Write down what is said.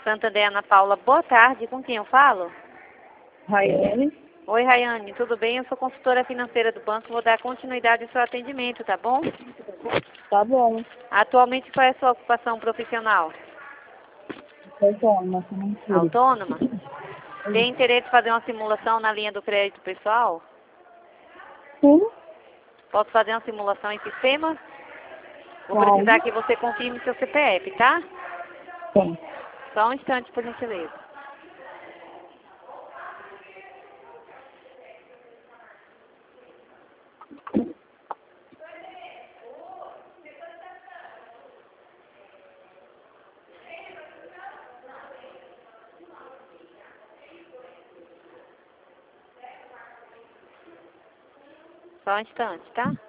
Santander, Ana Paula, boa tarde. Com quem eu falo? Raiane. Oi, Raiane, tudo bem? Eu sou consultora financeira do banco, vou dar continuidade ao seu atendimento, tá bom? Tá bom. Atualmente, qual é a sua ocupação profissional? Autônoma, financeira. Autônoma? Tem interesse em fazer uma simulação na linha do crédito pessoal? Sim. Posso fazer uma simulação em sistema? Vou Pode. precisar que você confirme seu CPF, tá? Sim. Só um instante, por gentileza. Só um instante, tá?